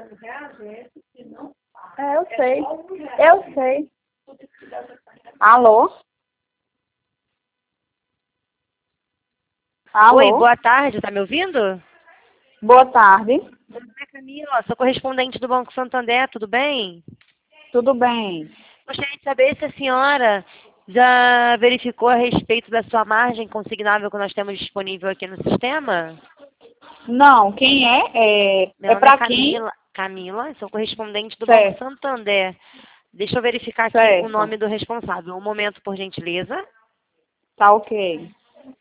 Eu sei. Eu sei. Alô? Alô? Oi, boa tarde, tá me ouvindo? Boa tarde. Meu nome é Camila, sou correspondente do Banco Santander, tudo bem? Tudo bem? Gostaria de saber se a senhora já verificou a respeito da sua margem consignável que nós temos disponível aqui no sistema? Não, quem é? Meu É nome é para quem? Camila. Camila, sou correspondente do Banco Certo, Santander. Deixa eu verificar aqui o certo. nome do responsável. Um momento, por gentileza. Tá ok.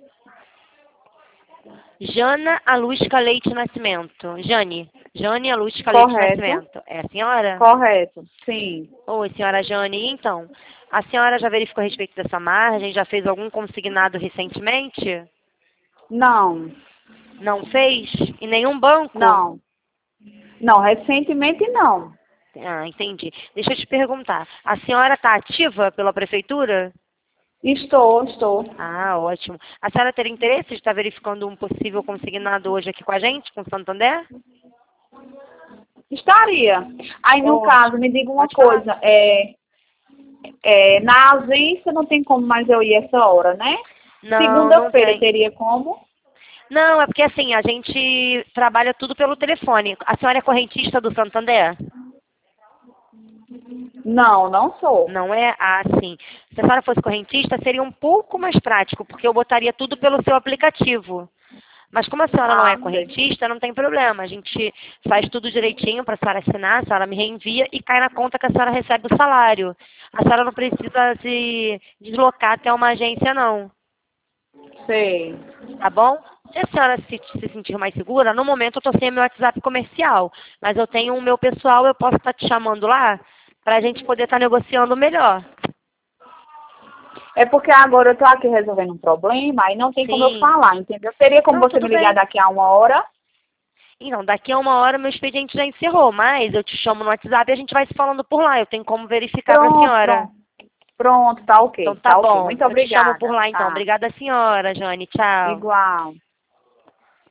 Jana Alusca Leite Nascimento. Jane Alusca Leite Correto? Nascimento. É a senhora? Correto. Sim. Oi, senhora Jane. Então, a senhora já verificou a respeito dessa margem? Já fez algum consignado recentemente? Não, Não fez? Em nenhum banco? não. Não, recentemente não. Ah, entendi. Deixa eu te perguntar. A senhora está ativa pela prefeitura? Estou. Ah, ótimo. A senhora teria interesse de estar verificando um possível consignado hoje aqui com a gente, com o Santander? Estaria. Aí, no caso, Ótimo. me diga uma Pode falar. coisa. Na ausência não tem como mais eu ir essa hora, né? Não, não Segunda-feira tem. teria como? Não, é porque assim, a gente trabalha tudo pelo telefone. A senhora é correntista do Santander? Não, não sou. Não é? Ah, sim. Se a senhora fosse correntista, seria um pouco mais prático, porque eu botaria tudo pelo seu aplicativo. Mas como a senhora não é Ah, sei. correntista, não tem problema. A gente faz tudo direitinho para a senhora assinar, a senhora me reenvia e cai na conta que a senhora recebe o salário. A senhora não precisa se deslocar até uma agência, não. Sei. Tá bom? Se a senhora se sentir mais segura, no momento eu estou sem meu WhatsApp comercial, mas eu tenho o meu pessoal, eu posso estar te chamando lá para a gente poder estar negociando melhor. É porque agora eu tô aqui resolvendo um problema, aí não tem como eu Sim. falar, entendeu? Teria como Não, você tudo me ligar bem. daqui a uma hora? Então, daqui a uma hora meu expediente já encerrou, mas eu te chamo no WhatsApp e a gente vai se falando por lá. Eu tenho como verificar para a Pronto, senhora. pronto. Pronto, tá Então ok, tá tá ok. bom. Muito Eu te chamo por obrigada. lá então. Tá. Obrigada, senhora, Jane. Tchau. Igual.